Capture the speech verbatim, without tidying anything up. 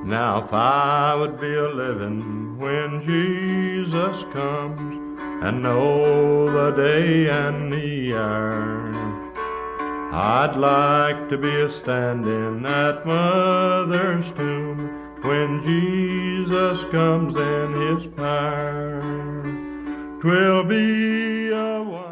Now if I would be a living when Jesus comes, and know the day and the hour, I'd like to be a standing at Mother's tomb when Jesus comes in his power. 'Twill be a